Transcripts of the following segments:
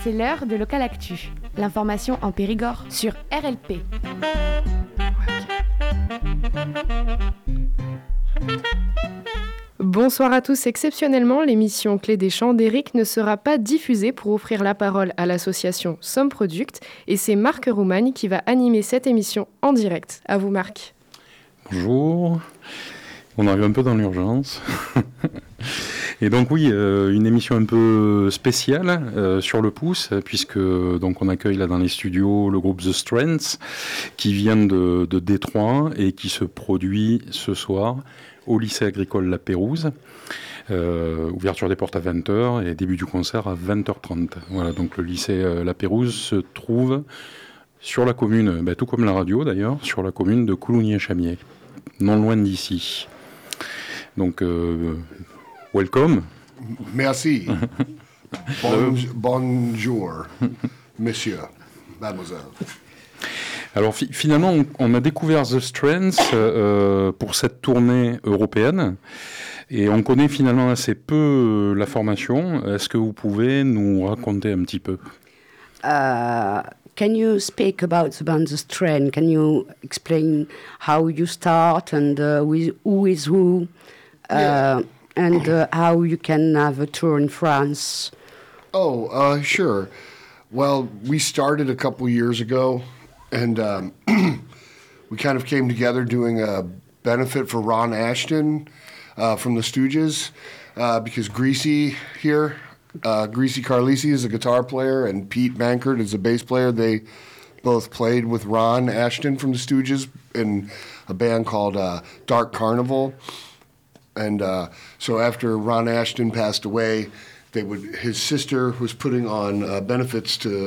C'est l'heure de Local Actu. L'information en Périgord sur RLP. Bonsoir à tous. Exceptionnellement, l'émission Clé des Champs d'Éric ne sera pas diffusée pour offrir la parole à l'association Somme Product. Et c'est Marc Roumagne qui va animer cette émission en direct. À vous, Marc. Bonjour. On arrive un peu dans l'urgence. Et donc oui, une émission un peu spéciale sur le pouce, puisque donc on accueille là dans les studios le groupe The Strengths, qui vient de Détroit et qui se produit ce soir au lycée agricole La Pérouse. Ouverture des portes à 20h et début du concert à 20h30. Voilà, donc le lycée La Pérouse se trouve sur la commune, tout comme la radio d'ailleurs, sur la commune de Coulogny-Chamier, non loin d'ici. Donc, welcome. Merci. Bonjour, monsieur, mademoiselle. Alors finalement, on a découvert The Strengths pour cette tournée européenne et on connaît finalement assez peu la formation. Est-ce que vous pouvez nous raconter un petit peu? Can you speak about the band The Strengths? Can you explain how you start and who is who? And how you can have a tour in France? Sure. Well, we started a couple years ago, and we kind of came together doing a benefit for Ron Ashton from the Stooges, because Greasy here, Greasy Carlisi is a guitar player, and Pete Mankert is a bass player. They both played with Ron Ashton from the Stooges in a band called Dark Carnival. And so after Ron Ashton passed away, his sister was putting on benefits to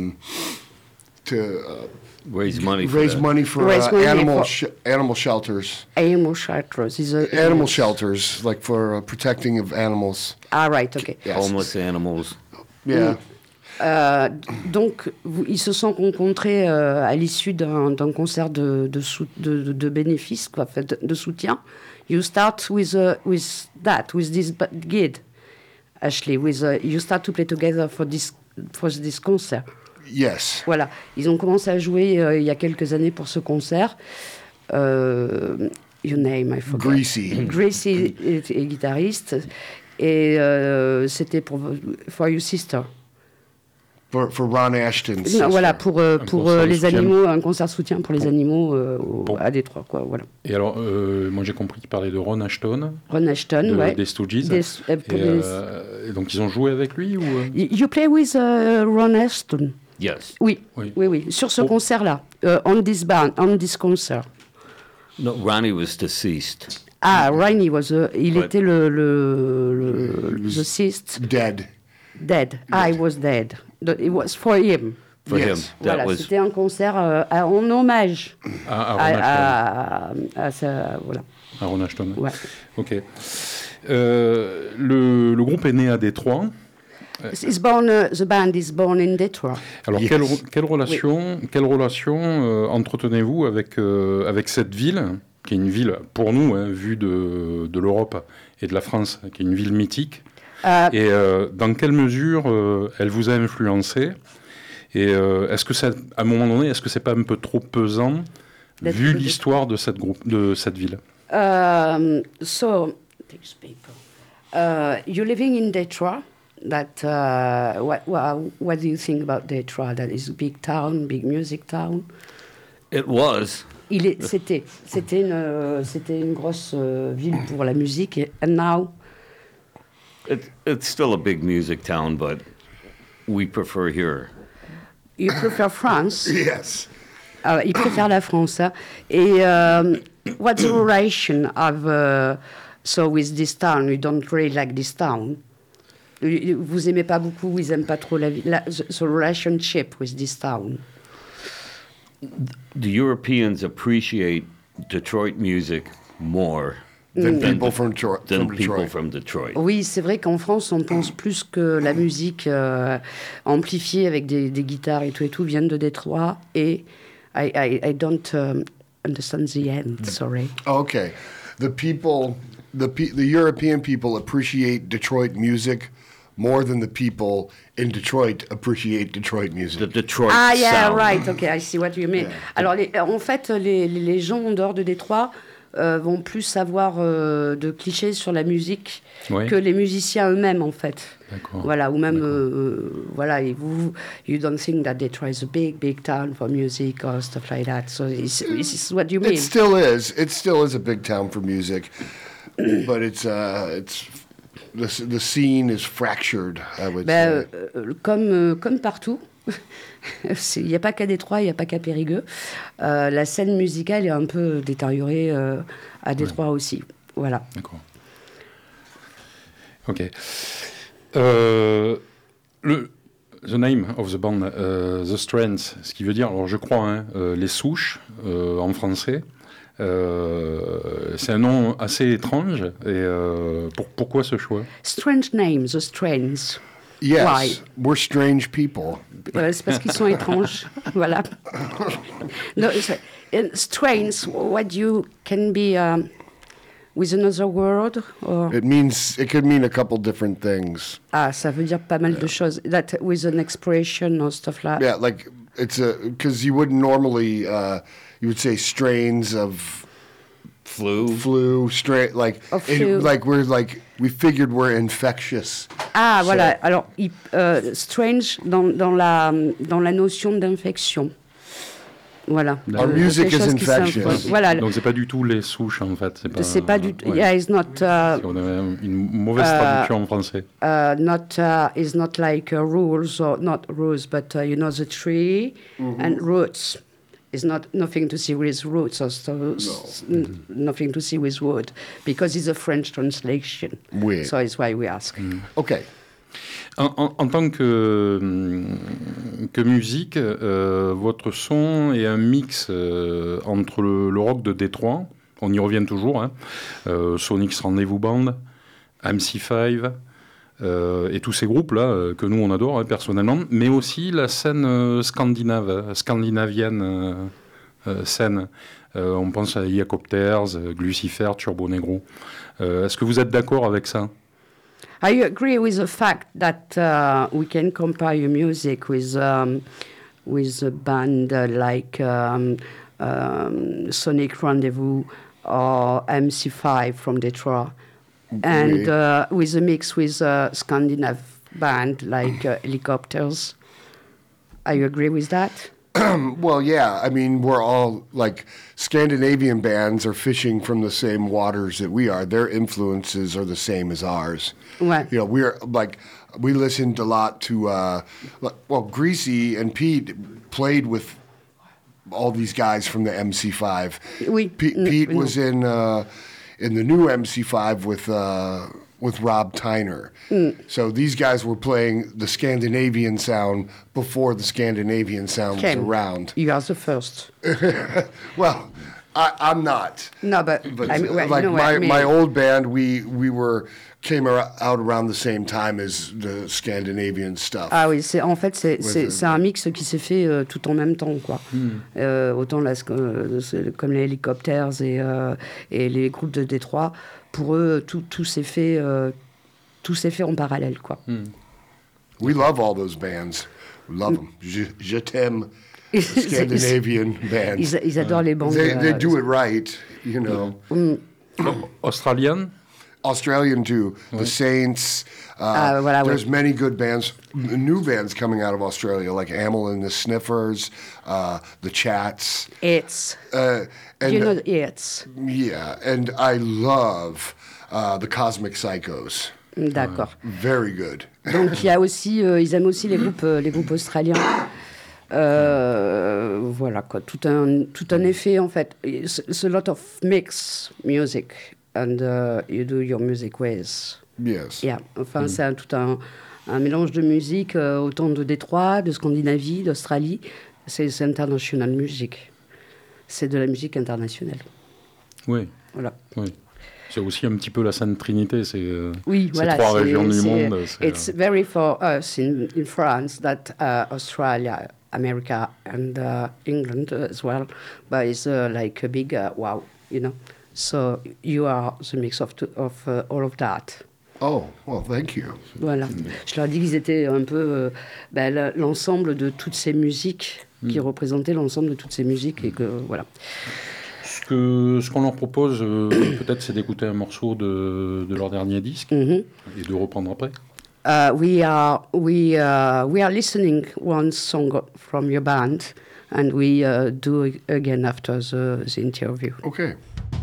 raise money for animal shelters. Animal shelters. Animal shelters, like for protecting of animals. Ah, right, okay. Yes. Homeless animals. Yeah. Donc, ils se sont rencontrés à l'issue d'un concert de bénéfices, quoi, de soutien. You start with this gig, Ashley. You start to play together for this concert. Yes. Voilà, ils ont commencé à jouer il y a quelques années pour ce concert. Your name, I forgot. Greasy. Greasy est guitariste et c'était for your sister. For Ron Ashton. Non, voilà, pour les animaux, un concert soutien pour les animaux à Détroit, quoi, voilà. Et alors, moi j'ai compris qu'il parlait de Ron Ashton. Ron Ashton, ouais. Des Stooges. Et donc ils ont joué avec lui ou You play with Ron Ashton? Yes. Oui. Sur ce concert-là, on this concert. No, Ronnie was deceased. Ah, Ronnie il était le deceased. Dead. I was dead. It was for him. For him. Voilà, c'était un concert en hommage à Ron Ashton. Ouais. Ok. Le groupe est né à Détroit. The band is born in Detroit. Alors, yes. quelle relation entretenez-vous avec cette ville, qui est une ville, pour nous, vue de l'Europe et de la France, qui est une ville mythique, et dans quelle mesure elle vous a influencé? Et est-ce que à un moment donné, est-ce que c'est pas un peu trop pesant, vu l'histoire de cette ville? So, these people. You're living in Detroit. What do you think about Detroit? That is a big town, big music town. It was. C'était une grosse ville pour la musique. And now. It's still a big music town, but we prefer here. You prefer France? Yes. Il préfère la France. Hein? Et what's the relation of with this town? You don't really like this town. Vous aimez pas beaucoup, ils aiment pas trop the relationship with this town. The Europeans appreciate Detroit music more than people from Detroit. Oui, c'est vrai qu'en France, on pense plus que la musique amplifiée avec des guitares et tout viennent de Détroit. Et I don't understand the end. Sorry. Okay, the European people appreciate Detroit music more than the people in Detroit appreciate Detroit music. The Detroit Ah, yeah, sound. right, okay, I see what you mean. Yeah. Alors, en fait, les gens en dehors de Détroit vont plus avoir de clichés sur la musique Oui. que les musiciens eux-mêmes, en fait. D'accord. Voilà, ou même, voilà, et you don't think that Detroit is a big town for music or stuff like that. So this is what you mean. It still is. It still is a big town for music, but it's the scene is fractured, I would say. Comme partout, il n'y a pas qu'à Détroit, il n'y a pas qu'à Périgueux. La scène musicale est un peu détériorée à Détroit aussi. Voilà. D'accord. Ok. The name of the band, The Strands, ce qui veut dire, alors je crois, hein, les souches en français. C'est un nom assez étrange. Et pourquoi ce choix? Strange names, The Strands. Yes, Why? we're strange people. C'est parce qu'ils sont étranges. Voilà. No, strange, what you can be with another word? Or... It could mean a couple different things. Ah, ça veut dire pas mal de choses. That with an expression or stuff like. Yeah, like it's because you wouldn't normally you would say strains of flu, like Of flu. like we figured we're infectious. Ah, So- voilà. Alors, strange dans la notion d'infection. Voilà. Our music Quelque is chose qui infectious. s'infecte. Voilà. Donc c'est pas du tout les souches en fait. C'est pas du tout. ouais. Yeah, it's not. On avait une mauvaise traduction en français. Is not like rules or not rules, but you know the tree and roots is not nothing to see with roots or nothing to see with wood because it's a French translation. Oui. So it's why we ask. Okay. En tant que musique, votre son est un mix entre le rock de Détroit, on y revient toujours, hein, Sonic's Rendez-vous Band, MC5, et tous ces groupes-là que nous on adore hein, personnellement, mais aussi la scène scandinavienne scène. On pense à Jacobters, Glucifer, Turbo Negro. Est-ce que vous êtes d'accord avec ça? I agree with the fact that we can compare your music with a band like Sonic Rendezvous or MC5 from Detroit, and with a mix with a Scandinavian band like Helicopters. I agree with that. Well, yeah. I mean, we're all like Scandinavian bands are fishing from the same waters that we are. Their influences are the same as ours. Ouais. You know, we listened a lot to Greasy and Pete played with all these guys from the MC5. Oui. Pete Oui, was in the new MC5 with Rob Tyner. So these guys were playing the Scandinavian sound before the Scandinavian sound was around. You are the first. Well, I'm not. No, but I mean, well, like you know what I mean. my old band, we came out around the same time as the Scandinavian stuff. Ah oui, en fait, c'est un mix qui s'est fait tout en même temps, quoi. Autant comme les Helicopters et les groupes de Détroit, pour eux, tout s'est fait en parallèle, quoi. We love all those bands. We love them. Je t'aime. Scandinavian bands. Ils adorent les bandes. They do it right, you know. Australienne? Australian too. The Saints. Voilà, there's ouais. many good bands, new bands coming out of Australia, like Amel and the Sniffers, the Chats. It's. And You know it's. yeah, and I love the Cosmic Psychos. D'accord. Very good. Donc il y a aussi, ils aiment aussi les groupes australiens. Voilà quoi, tout un effet en fait. It's a lot of mix music and you do your music with. Yes. Yeah. Enfin c'est tout un mélange de musique autant de Détroit, de Scandinavie, d'Australie. C'est international music. C'est de la musique internationale. Oui. Voilà. Oui. C'est aussi un petit peu la Sainte Trinité, Oui, voilà, trois régions du monde. It's very for us in France that Australia, America and England as well, but it's like a big wow, you know. So you are the mix of all of that. Oh, well, thank you. Voilà. Je leur ai dit qu'ils étaient un peu l'ensemble de toutes ces musiques, qui représentaient l'ensemble de toutes ces musiques, et que voilà. Ce qu'on leur propose, peut-être, c'est d'écouter un morceau de leur dernier disque et de reprendre après. We are listening one song from your band, and we do again after the interview. Okay.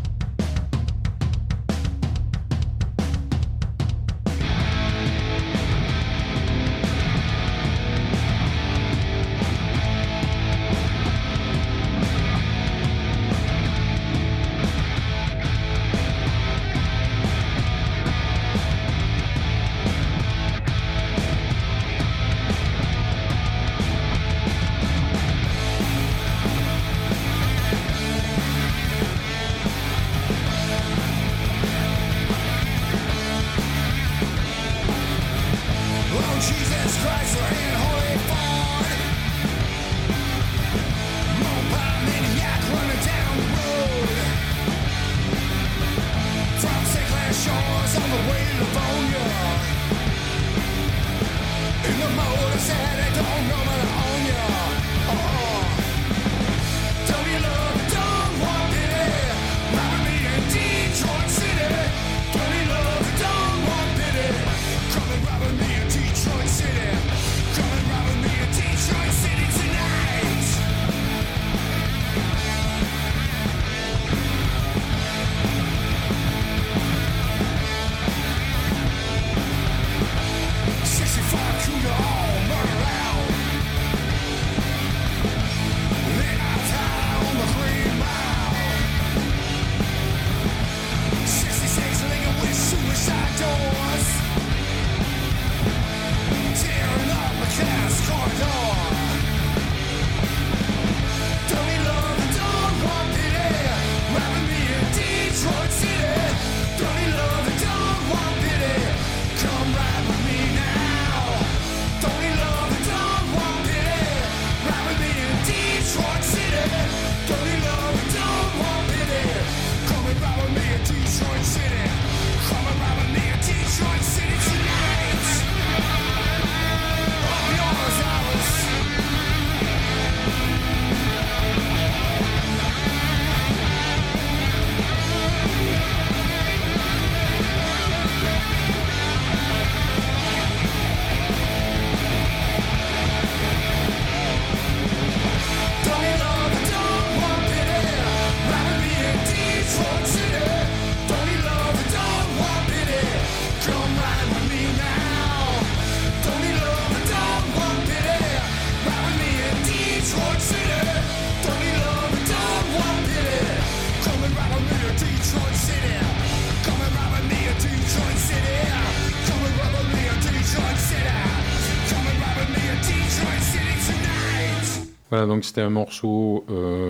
Voilà, donc c'était un morceau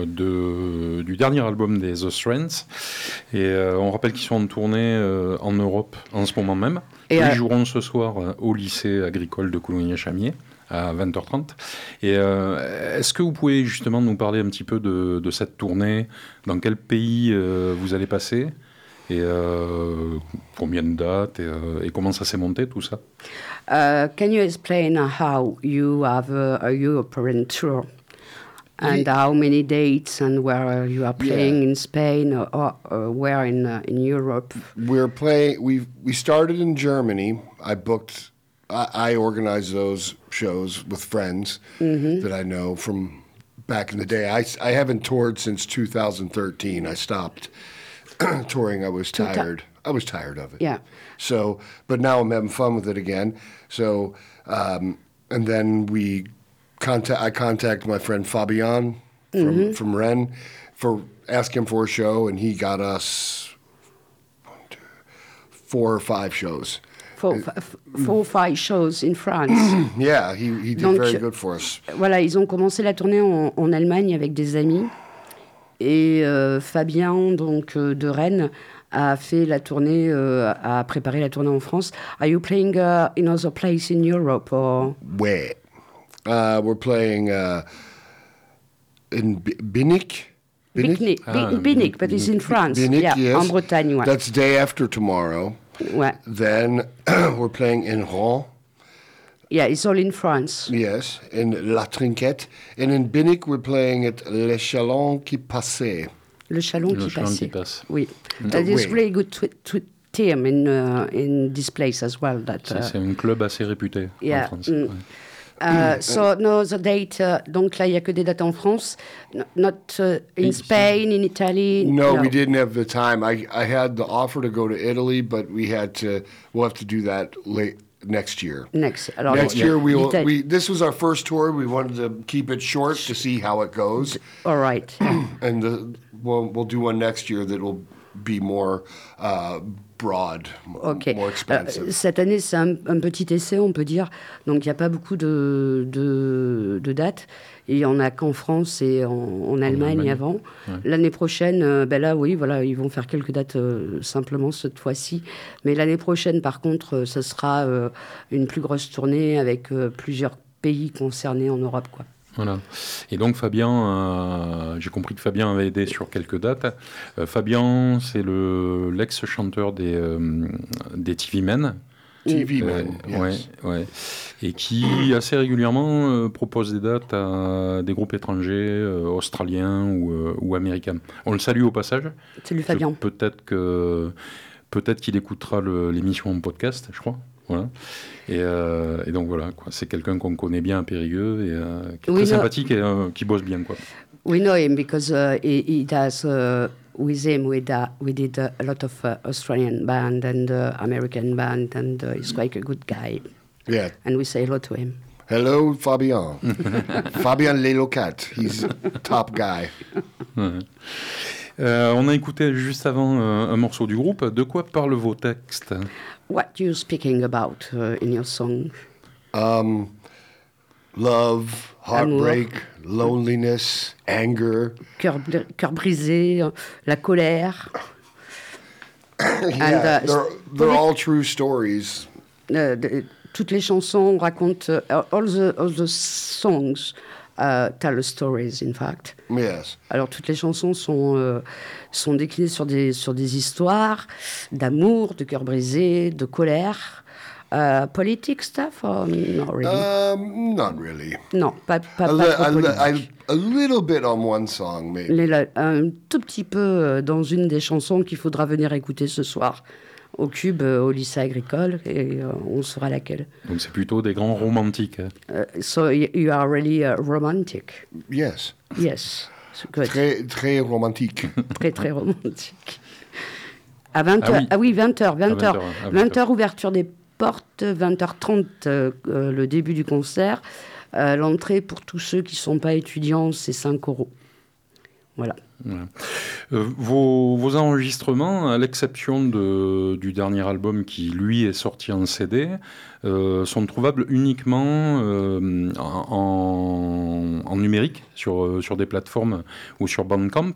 du dernier album des The Strengths. Et on rappelle qu'ils sont en tournée en Europe en ce moment même. Ils joueront ce soir au lycée agricole de Coulommiers-Chamiers à 20h30. Et est-ce que vous pouvez justement nous parler un petit peu de cette tournée? Dans quel pays vous allez passer? Et combien de dates et comment ça s'est monté tout ça? Can you explain how you have a European tour? And how many dates and where you are playing in Spain or where in Europe? We're playing. We started in Germany. I organized those shows with friends that I know from back in the day. I haven't toured since 2013. I stopped touring. I was tired. I was tired of it. Yeah. So, but now I'm having fun with it again. So, and then I contact my friend Fabian from Rennes for ask him for a show, and he got us 4 or 5 shows. 4 or 5 shows in France. Yeah, he did donc, very good for us. Voilà, ils ont commencé la tournée en Allemagne avec des amis, et Fabien donc de Rennes a fait la tournée, a préparé la tournée en France. Are you playing in other place in Europe or? Where? We're playing in Binnick. Binnick, but it's in France. Binnick, yes. En Bretagne, ouais. That's day after tomorrow. Ouais. Then we're playing in Rouen. Yeah, it's all in France. Yes, in La Trinquette. And in Binnick, we're playing at Les Chalons qui Passaient. Le Chalon Le qui Chalon qui passait. passe. Oui. Oui. That is really good term in this place as well. That, C'est un club assez réputé yeah, en France. mm. Ouais. So no, the date. Donc là, il y a que des dates en France, not in Spain, in Italy. No, we didn't have the time. I had the offer to go to Italy, but we'll have to do that next year. Next. Alors, Next year, l'Italie. this was our first tour. We wanted to keep it short to see how it goes. All right. And we'll do one next year that will be more broad, Ok. more expensive. Cette année, c'est un petit essai, on peut dire. Donc, il n'y a pas beaucoup de dates. Il n'y en a qu'en France et en Allemagne avant. Ouais. L'année prochaine, là, oui, voilà, ils vont faire quelques dates simplement cette fois-ci. Mais l'année prochaine, par contre, ce sera une plus grosse tournée avec plusieurs pays concernés en Europe, quoi. Voilà. Et donc Fabien, j'ai compris que Fabien avait aidé sur quelques dates. Fabien, c'est l'ex-chanteur des TV Men. TV Men, yes. Ouais. Et qui assez régulièrement propose des dates à des groupes étrangers, australiens ou américains. On le salue au passage. Salut Fabien. Peut-être qu'il écoutera l'émission en podcast, je crois. Voilà. Et donc voilà, quoi. C'est quelqu'un qu'on connaît bien à Périgueux et qui est très sympathique et qui bosse bien, quoi. We know him because he does. With him, we did a lot of Australian band and American band, and he's quite a good guy. Yeah. And we say hello to him. Hello, Fabien. Fabien Lelocat. He's a top guy. Ouais. On a écouté juste avant un morceau du groupe. De quoi parlent vos textes? What are you speaking about in your song? Love, heartbreak, loneliness, anger. Cœur brisé, la colère. Yeah, they're all true stories. Toutes les chansons racontent, all the songs tell stories, in fact. Yes. Alors toutes les chansons sont déclinées sur des histoires d'amour, de cœur brisé, de colère. Politic stuff or not really? Not really. Non, pas trop politique. A little bit on one song, maybe. Un tout petit peu dans une des chansons qu'il faudra venir écouter ce soir au Cube, au lycée agricole, et on saura laquelle. Donc c'est plutôt des grands romantiques. So you are really romantic. Yes. Yes. Good. Très romantique. Très romantique. À 20h. Ah oui, 20h. 20h, ouverture des portes, 20h30, le début du concert. L'entrée pour tous ceux qui ne sont pas étudiants, c'est 5 €. Voilà. Voilà. Vos enregistrements, à l'exception du dernier album qui, lui, est sorti en CD, sont trouvables uniquement en numérique, sur des plateformes ou sur Bandcamp.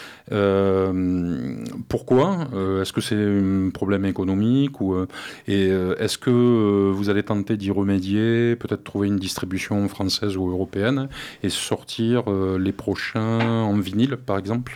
Pourquoi? Est-ce que c'est un problème économique est-ce que vous allez tenter d'y remédier, peut-être trouver une distribution française ou européenne et sortir les prochains en vinyle, par exemple?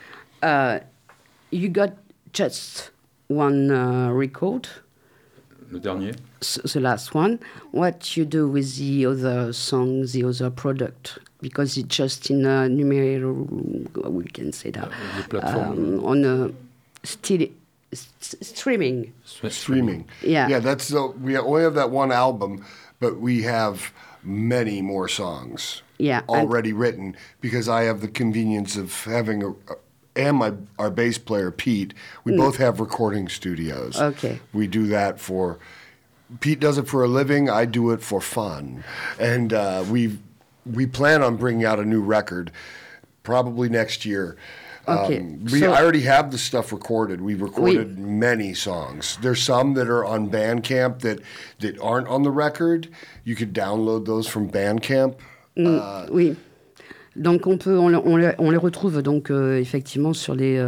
You got just one record. Le dernier. The last one. What you do with the other songs, the other product? Because it's just in a numerical, we can say that. On a streaming. Streaming. Yeah. Yeah, we only have that one album, but we have many more songs already written because I have the convenience of having our bass player, Pete, we both have recording studios. Okay. We do that Pete does it for a living, I do it for fun. And we plan on bringing out a new record probably next year. Okay. I already have the stuff recorded. We've recorded many songs. There's some that are on Bandcamp that aren't on the record. You could download those from Bandcamp. Oui. Donc on les retrouve donc effectivement sur des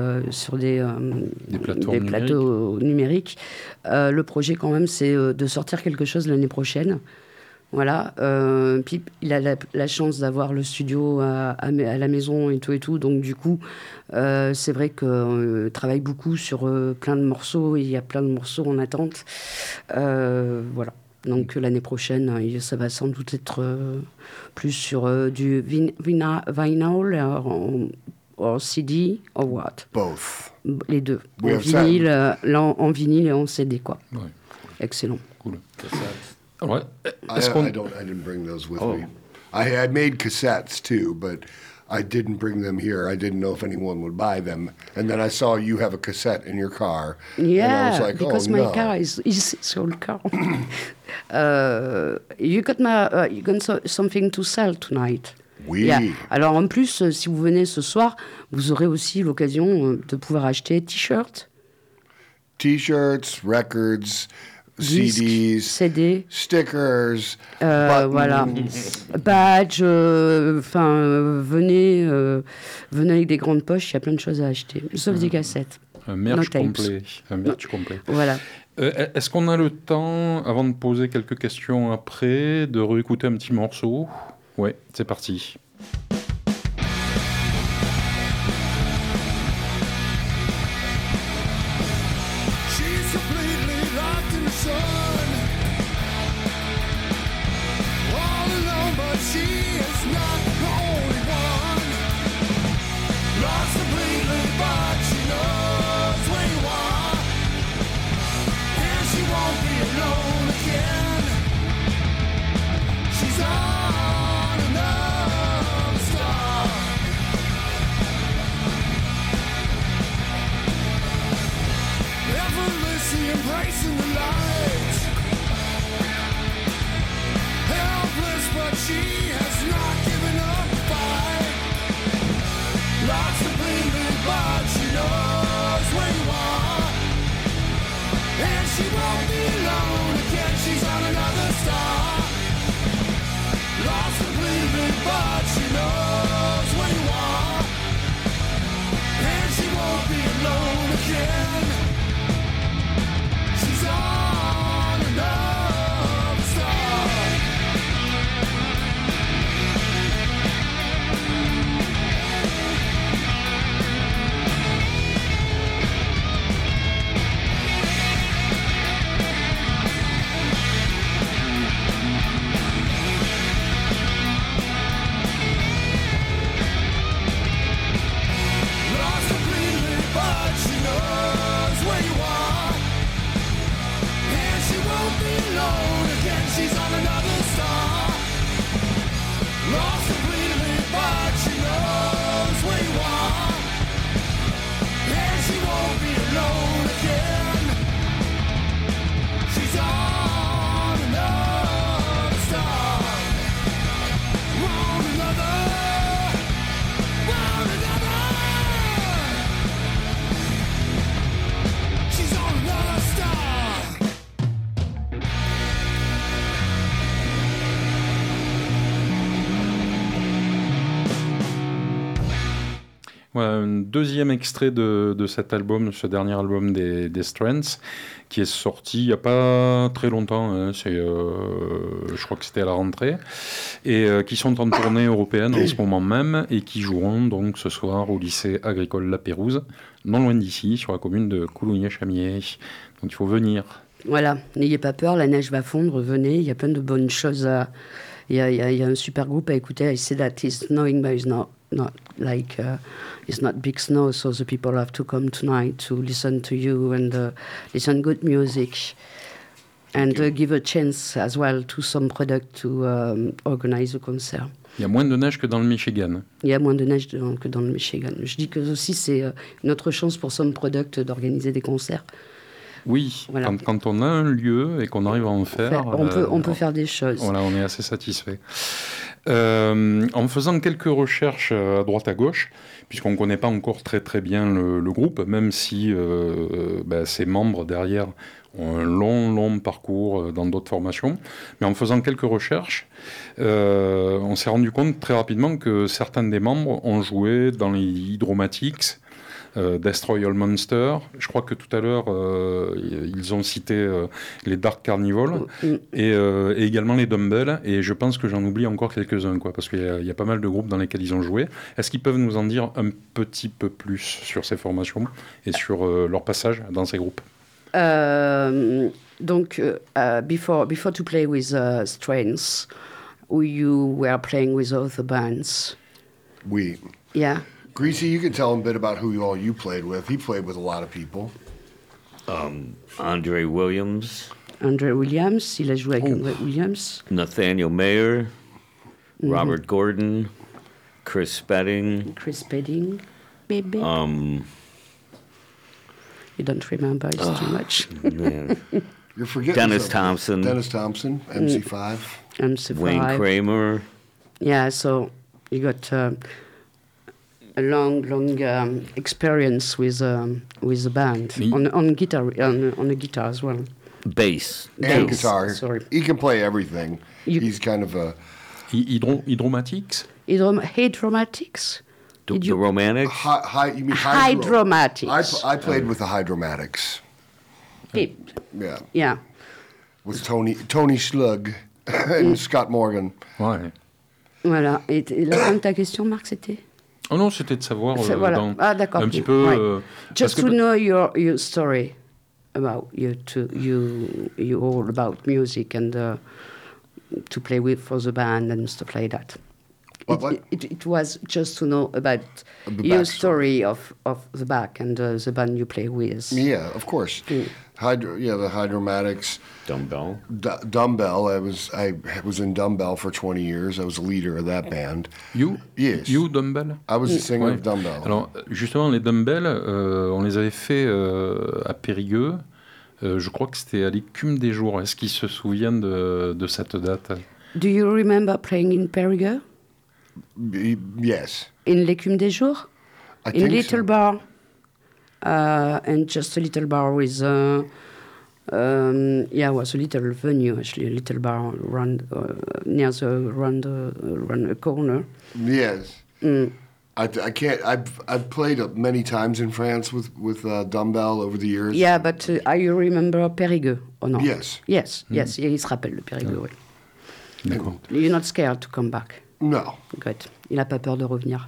plateaux numériques. Le projet quand même c'est de sortir quelque chose l'année prochaine. Voilà. Puis il a la chance d'avoir le studio à la maison et tout. Donc du coup, c'est vrai qu'il travaille beaucoup sur plein de morceaux. Il y a plein de morceaux en attente. Voilà. Donc l'année prochaine, ça va sans doute être plus sur du vinyl ou CD ou what? Both. Les deux. We have En vinyle et en CD, quoi. Ouais. Excellent. Cool. Ouais. I didn't bring those with me. I made cassettes too, but I didn't bring them here. I didn't know if anyone would buy them. And then I saw you have a cassette in your car. Yeah, and I was like, because oh, my no. car is sold car. You got something to sell tonight. Oui. Yeah. Alors en plus, si vous venez ce soir, vous aurez aussi l'occasion de pouvoir acheter t-shirts, T-shirts, records, disques, CDs, CD, stickers, buttons. voilà, badge. Venez avec des grandes poches. Il y a plein de choses à acheter, sauf des cassettes. Un merch No tapes. complet. Un merch complet. Voilà. Est-ce qu'on a le temps, avant de poser quelques questions après, de réécouter un petit morceau? Ouais, c'est parti. She's completely locked in the sun. All alone, but she is not the only one. Lost completely, but she knows where you are. And she won't be alone again. She's on another star. Effortlessly embracing the light. Helpless, but she has not given up the fight. Lost completely, but she knows where you are. And she won't be alone again, she's on another star. Lost completely, but she knows where you are. And she won't be alone again. She's on another star. Lost completely, but she knows where you are. And she won't be alone again, she's on another star. Lost completely, but she knows where you are. And she won't be alone again. She's on another star. On another. On another. She's on another star. Voilà, un deuxième extrait de cet album, ce dernier album des Strengths, qui est sorti il n'y a pas très longtemps, hein, je crois que c'était à la rentrée, et qui sont en tournée européenne en ce moment même, et qui joueront donc ce soir au lycée agricole La Pérouse, non loin d'ici, sur la commune de Coulommiers-Chamier. Donc il faut venir. Voilà, n'ayez pas peur, la neige va fondre, venez, il y a plein de bonnes choses à... Il y a un super groupe à écouter. I say that it's snowing, but it's not like it's not big snow, so the people have to come tonight to listen to you and listen good music, and give a chance as well to some product to organize a concert. Il y a moins de neige que dans le Michigan. Il y a moins de neige que dans le Michigan. Je dis que aussi c'est une autre chance pour some product d'organiser des concerts. Oui, Voilà. quand on a un lieu et qu'on arrive à en faire... On peut faire des choses. Voilà, on est assez satisfait. En faisant quelques recherches à droite à gauche, puisqu'on ne connaît pas encore très très bien le groupe, même si ses membres derrière ont un long parcours dans d'autres formations, mais en faisant quelques recherches, on s'est rendu compte très rapidement que certains des membres ont joué dans les Hydromatics, Destroy All Monster. Je crois que tout à l'heure, ils ont cité les Dark Carnival et également les Dumbbell. Et je pense que j'en oublie encore quelques-uns, quoi, parce qu'il y a pas mal de groupes dans lesquels ils ont joué. Est-ce qu'ils peuvent nous en dire un petit peu plus sur ces formations et sur leur passage dans ces groupes? Donc, before to play with Strains, you were playing with other bands. We. Yeah. Greasy, you can tell him a bit about who all you played with. He played with a lot of people. Andre Williams, Andre Williams, il a joué avec Andre Williams. Nathaniel Mayer, Robert Gordon, Chris Spedding. Chris Spedding. Baby. You don't remember, it's too much. Man. You're forgetting Dennis something. Thompson. Dennis Thompson, MC5. MC5. Wayne Kramer. Yeah, so you got a long experience with the band on guitar, on the guitar as well. Bass. And Bass, guitar. sorry. He can play everything. He's kind of a... Hydromatics? Hydromatics? The Romantics. You mean Hydromatics. I played with the Hydromatics. Yeah. Yeah. With Tony Slug and Scott Morgan. Ouais. Voilà. Et la fin de ta question, Marc, c'était? Oh non, c'était de savoir Voilà. D'accord. un petit peu... Right. Just to know your story about you all about music and to play with for the band and stuff like that. What? It was just to know about The your backstory. story of the back and the band you play with. Yeah, of course. The Hydromatics. Dumbbell. Dumbbell. I was in Dumbbell for 20 years. I was the leader of that band. You? Yes. You, Dumbbell? I was the singer Ouais. of Dumbbell. Alors, justement, les Dumbbell, on les avait fait à Périgueux. Je crois que c'était à l'Écume des Jours. Est-ce qu'ils se souviennent de cette date? Do you remember playing in Périgueux? Yes. In l'Écume des Jours? I In think little so. bar, and just a little bar with, it was a little venue actually, a little bar around near the corner. Yes. I can't. I've played many times in France with Dumbbell over the years. Yeah, but you remember Périgueux or not? Yes. Yes, yes, il se rappelle le Périgueux, oui. D'accord. You're not scared to come back? No, Good. Il n'a pas peur de revenir.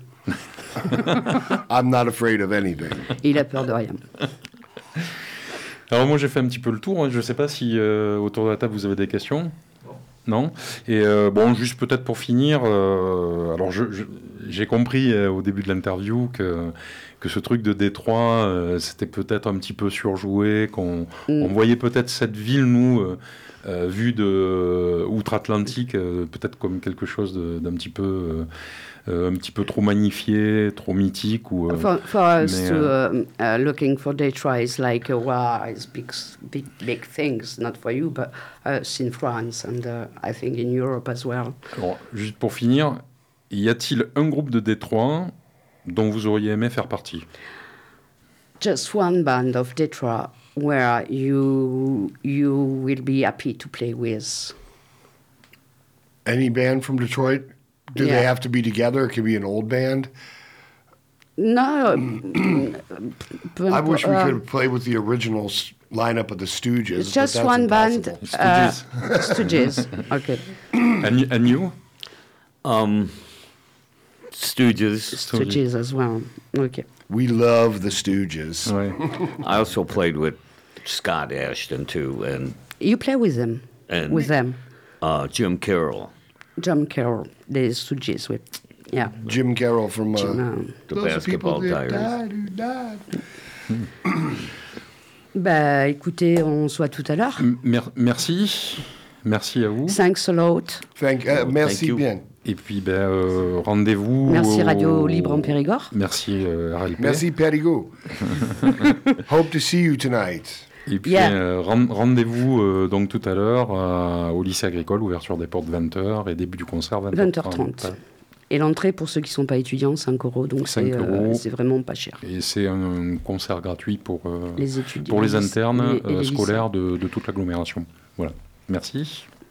I'm not afraid of anything. Il a peur de rien. Alors moi j'ai fait un petit peu le tour, hein. Je ne sais pas si autour de la table vous avez des questions. Non. Et bon, juste peut-être pour finir, alors j'ai compris au début de l'interview que ce truc de Détroit, c'était peut-être un petit peu surjoué, qu'on on voyait peut-être cette ville, nous, vue de outre-Atlantique, peut-être comme quelque chose d'un petit peu... un petit peu trop magnifié, trop mythique. Ou, For us looking for Detroit is like wow, it's big things, not for you, but us in France and I think in Europe as well. Alors, juste pour finir, y a-t-il un groupe de Détroit dont vous auriez aimé faire partie? Just one band of Detroit where you will be happy to play with. Any band from Detroit? Do they have to be together? It could be an old band. No. I wish we could play with the original lineup of the Stooges. It's but just that's one impossible. band. Stooges. Stooges. Okay. And you? Stooges. Stooges as well. Okay. We love the Stooges. Ouais. I also played with Scott Ashton too, and You play with them. With them. Jim Carroll, Jim Carroll, the Stooges with. Yeah. Jim Carroll from Jim, the Those are people Basketball that Diaries. died, who died. Bah, écoutez, on se voit tout à l'heure. Merci. Merci à vous. Thanks a lot. Merci you. bien. Et puis, rendez-vous. Merci Radio Libre en Périgord. Merci RLP. Merci Périgord. Hope to see you tonight. Et puis, Yeah. rendez-vous donc tout à l'heure au lycée agricole, ouverture des portes 20h et début du concert 20h30. Et l'entrée, pour ceux qui ne sont pas étudiants, 5 €. Donc 5 €. c'est vraiment pas cher. Et c'est un concert gratuit pour Les étudiants. les internes et les scolaires de toute l'agglomération. Voilà. Merci.